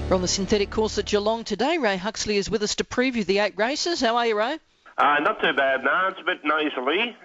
We're on the synthetic course at Geelong today. Ray Huxley is with us to preview the 8 races. How are you, Ray? Not too bad, no. It's a bit nasally.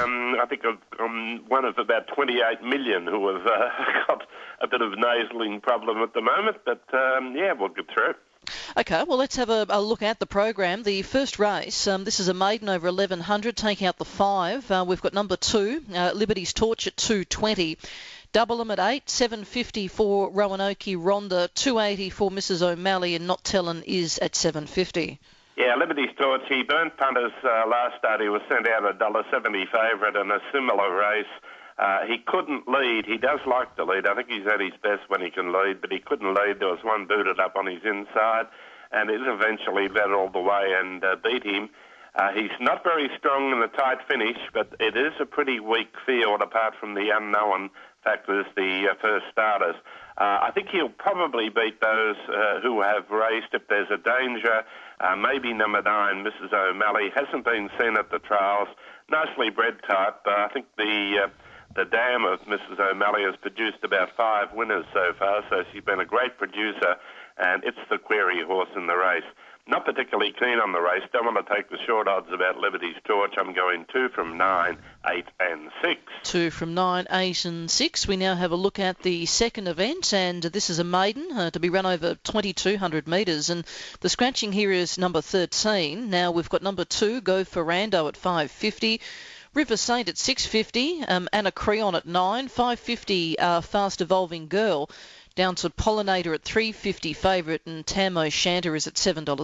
I think I'm one of about 28 million who have got a bit of a nasaling problem at the moment, but yeah, we'll get through it. Okay, well, let's have a look at the program. The first race, this is a maiden over 1100, taking out the 5. We've got number 2, Liberty's Torch at 220. Double them at 8, 750 for Roanoke Ronda, 280 for Mrs O'Malley, and Not Tellin' is at 750. Yeah, Liberty's Torch, he burnt punters last start. He was sent out $1.70 favourite in a similar race. He couldn't lead. He does like to lead. I think he's at his best when he can lead, but he couldn't lead. There was one booted up on his inside, and it eventually led all the way and beat him. He's not very strong in the tight finish, but it is a pretty weak field apart from the unknown factors, the first starters. I think he'll probably beat those who have raced if there's a danger. Maybe number 9, Mrs O'Malley, hasn't been seen at the trials. Nicely bred type. I think the dam of Mrs O'Malley has produced about 5 winners so far, so she's been a great producer, and it's the query horse in the race. Not particularly keen on the race. Don't want to take the short odds about Liberty's Torch. I'm going 2 from 9, 8 and 6. 2 from 9, 8 and 6. We now have a look at the second event, and this is a maiden to be run over 2,200 metres. And the scratching here is number 13. Now we've got number 2, Go Ferrando at 550. River Saint at 650. Anna Creon at 9. 550 Fast Evolving Girl. Down to Pollinator at $3.50 favourite, and Tam O'Shanter is at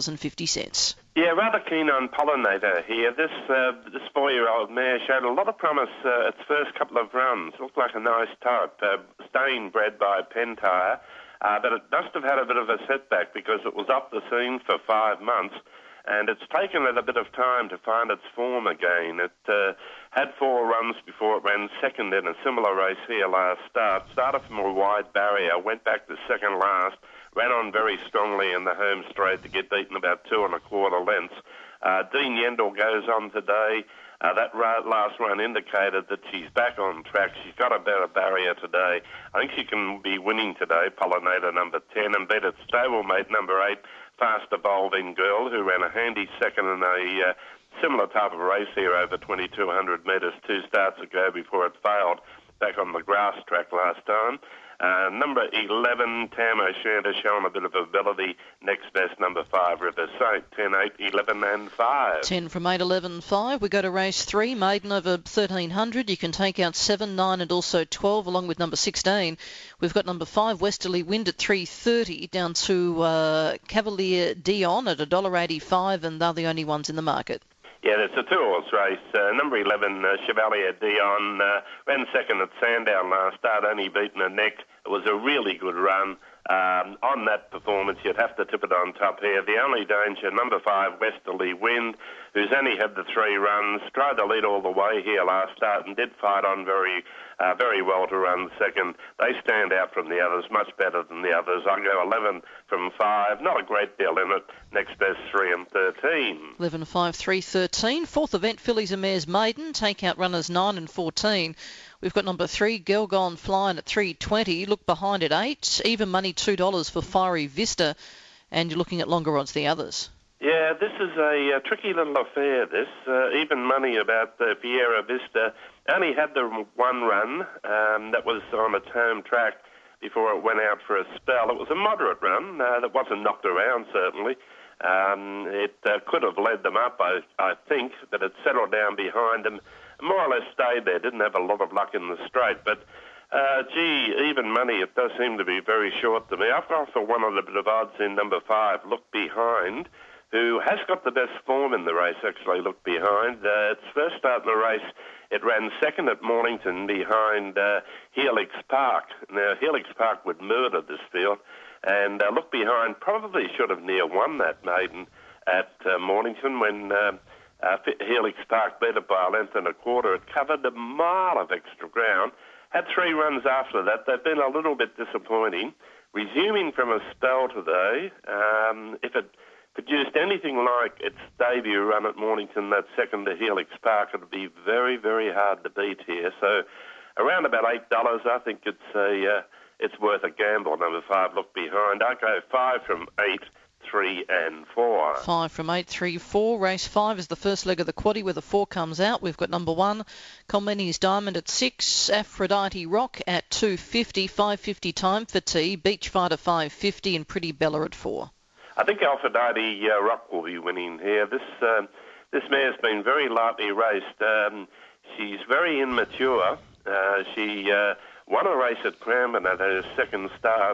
$7.50. Yeah, rather keen on Pollinator here. This 4-year-old mare showed a lot of promise its first couple of runs. Looked like a nice type, staying bred by Pentire, but it must have had a bit of a setback because it was off the scene for 5 months. And it's taken it a bit of time to find its form again. It had 4 runs before it ran second in a similar race here last start. Started from a wide barrier, went back to second last, ran on very strongly in the home straight to get beaten about 2 1/4 lengths. Dean Yendall goes on today. That last run indicated that she's back on track. She's got a better barrier today. I think she can be winning today, Pollinator number 10, and beat its stablemate number 8, Fast Evolving Girl, who ran a handy second in a similar type of race here over 2,200 metres 2 starts ago before it failed back on the grass track last time. Number 11, Tam O'Shanter, showing a bit of ability. Next best, number 5, River Saint, 10, 8, 11 and 5. 10 from 8, 11, 5. We go to race 3, maiden over 1,300. You can take out 7, 9 and also 12 along with number 16. We've got number 5, Westerly Wind at $3.30 down to Cavalier Dion at $1.85, and they're the only ones in the market. Yeah, it's a 2-horse race. Number 11, Chevalier Dion, ran second at Sandown last start, only beaten a neck. It was a really good run. On that performance, you'd have to tip it on top here. The only danger, number 5, Westerly Wind, who's only had the 3 runs, tried to lead all the way here last start and did fight on very well to run second. They stand out from the others, much better than the others. I go 11 from 5, not a great deal in it. Next best, 3 and 13. 11, 5, 3, 13. Fourth event, Fillies and Mares Maiden, take out runners 9 and 14. We've got number 3, Girl Gone Flying at $3.20. Look behind at 8. Even money $2 for Fiery Vista. And you're looking at longer odds the others. Yeah, this is a tricky little affair, this. Even money about Fiera Vista. Only had the 1 run that was on its home track before it went out for a spell. It was a moderate run that wasn't knocked around, certainly. It could have led them up, I think, but it settled down behind them. More or less stayed there, didn't have a lot of luck in the straight, but even money, it does seem to be very short to me. I've gone for one of the bit of odds in number 5, Look Behind, who has got the best form in the race, actually, Look Behind. Its first start in the race, it ran second at Mornington behind Helix Park. Now, Helix Park would murder this field, and Look Behind probably should have near won that maiden at Mornington when Helix Park beat it by a length and a quarter. It covered a mile of extra ground. Had 3 runs after that. They've been a little bit disappointing. Resuming from a spell today, if it produced anything like its debut run at Mornington, that second to Helix Park, it would be very, very hard to beat here. So around about $8, I think it's it's worth a gamble. Number 5, Look Behind. I go 5 from 8, 3 and 4. 5 from 8, 3, 4. Race 5 is the first leg of the quaddie where the 4 comes out. We've got number 1, Colmeni's Diamond at 6, Aphrodite Rock at 2.50, 5.50 time for T, Beach Fighter 5.50 and Pretty Bella at 4. I think Aphrodite Rock will be winning here. This mare's been very lightly raced. She's very immature. She won a race at Cranbourne at her second start.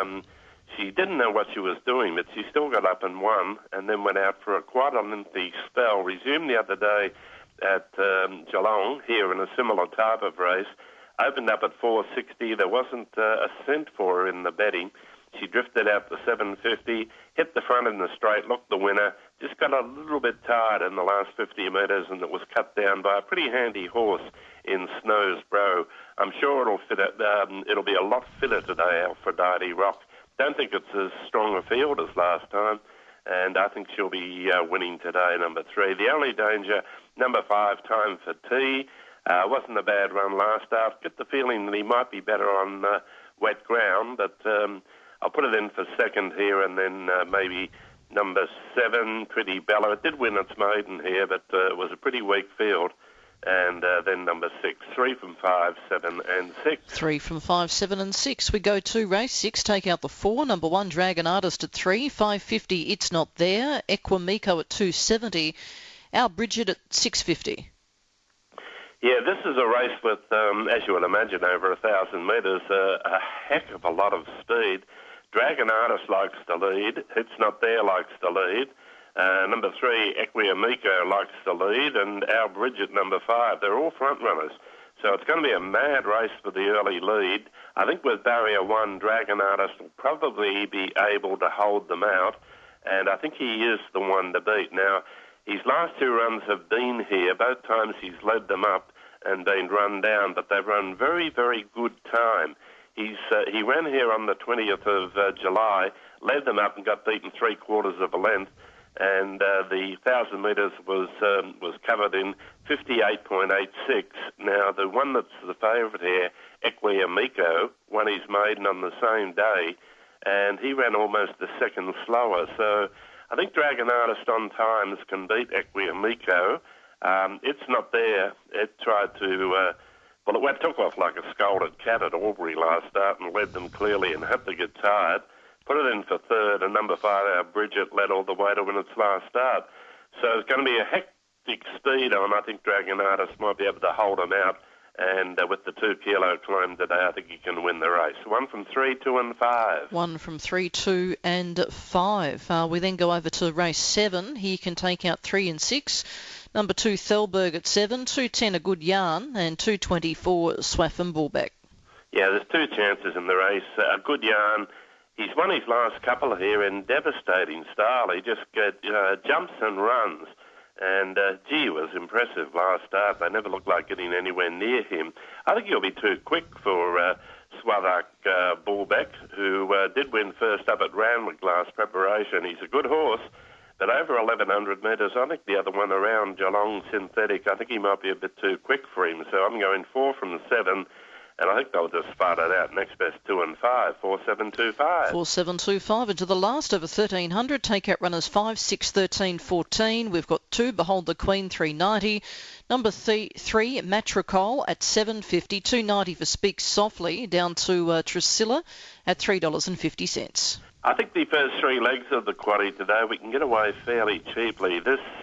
She didn't know what she was doing, but she still got up and won, and then went out for quite a lengthy spell. Resumed the other day at Geelong, here in a similar type of race. Opened up at 4.60. There wasn't a cent for her in the betting. She drifted out to 7.50, hit the front in the straight, looked the winner, just got a little bit tired in the last 50 metres, and it was cut down by a pretty handy horse in Snow's Bro. I'm sure it'll be a lot fitter today, Aphrodite Rock. Don't think it's as strong a field as last time, and I think she'll be winning today, number 3. The only danger, number 5, Time for Tea. Wasn't a bad run last start. Get the feeling that he might be better on wet ground, but I'll put it in for second here, and then maybe number 7, Pretty Bella. It did win its maiden here, but it was a pretty weak field. And then number 6, 3 from 5, 7 and 6. 3 from 5, 7 and 6. We go to race 6, take out the 4. Number 1, Dragon Artist at 3, 5.50, It's Not There. Equimico at 2.70. Our Bridget at 6.50. Yeah, this is a race with, as you would imagine, over 1,000 metres, a heck of a lot of speed. Dragon Artist likes to lead. It's Not There likes to lead. Number 3, Equimico likes to lead, and Our Bridget, number 5. They're all front runners. So it's going to be a mad race for the early lead. I think with barrier 1, Dragon Artist will probably be able to hold them out, and I think he is the one to beat. Now, his last 2 runs have been here. Both times he's led them up and been run down, but they've run very, very good time. He ran here on the 20th of July, led them up and got beaten 3/4 of a length, and the 1,000 metres was covered in 58.86. Now, the one that's the favourite here, Equimico, won his maiden on the same day, and he ran almost a second slower. So I think Dragon Artist on times can beat Equimico. It's Not There. It tried to... it took off like a scolded cat at Albury last start and led them clearly and had to get tired. Put it in for third, and number 5, Our Bridget, led all the way to win its last start. So it's going to be a hectic speed on. I think Dragon Artist might be able to hold him out, and with the 2 kilo climb today, I think he can win the race. 1 from 3, 2 and 5. 1 from 3, 2 and 5. We then go over to race 7. He can take out 3 and 6. Number 2, Thelberg at 7, 2.10 A Good Yarn, and 2.24 Swaffham Bullback. Yeah, there's 2 chances in the race. A Good Yarn, he's won his last couple here in devastating style. He just jumps and runs. And, it was impressive last start. They never looked like getting anywhere near him. I think he'll be too quick for Swaffham Bullback, who did win first up at Randwick last preparation. He's a good horse, but over 1,100 metres, I think the other one around Geelong Synthetic, I think he might be a bit too quick for him. So I'm going 4 from 7. And I think they'll just spot it out. Next best 2 and 5, 4, 7, 2, 5. 4, 7, 2, 5. Into the last over 1,300. Take out runners 5, 6, 13, 14. We've got 2, Behold the Queen, 3.90. Number 3, Matricol at 7.50. 2.90 for Speak Softly. Down to Trisilla at $3.50. I think the first 3 legs of the quaddie today, we can get away fairly cheaply.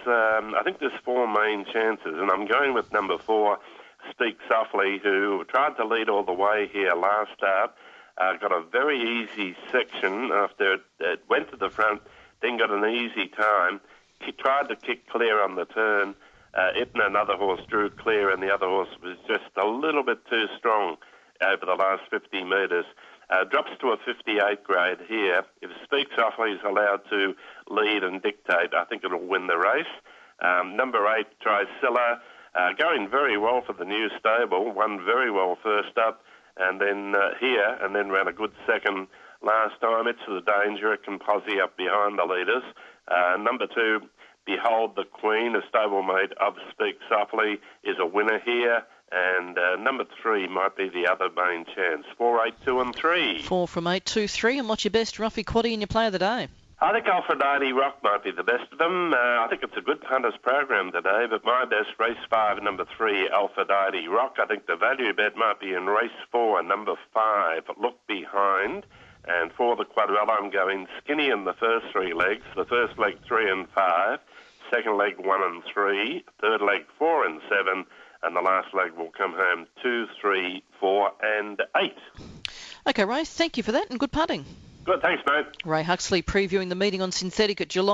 I think there's 4 main chances, and I'm going with number 4, Speak Softly, who tried to lead all the way here last start, got a very easy section after it went to the front, then got an easy time. He tried to kick clear on the turn. It and another horse drew clear, and the other horse was just a little bit too strong over the last 50 metres. Drops to a 58 grade here. If Speak Softly is allowed to lead and dictate, I think it'll win the race. Number 8, Trisilla, going very well for the new stable, won very well first up, and then here, and then ran a good second last time. It's the danger. It can posse up behind the leaders. Number 2, Behold the Queen, a stablemate of Speak Softly, is a winner here. And number 3 might be the other main chance. 4, 8, 2 and 3. 4 from 8, 2, 3. And what's your best Ruffy Quaddy in your play of the day? I think Aphrodite Rock might be the best of them. I think it's a good punters program today, but my best, race 5, number 3, Aphrodite Rock. I think the value bet might be in race 4, number 5, Look Behind. And for the Quadrella, I'm going Skinny in the first 3 legs. The first leg 3 and 5, second leg 1 and 3, third leg 4 and 7, and the last leg will come home 2, 3, 4 and 8. OK, Ray, thank you for that and good punting. Good, thanks, mate. Ray Huxley previewing the meeting on Synthetic at Geelong.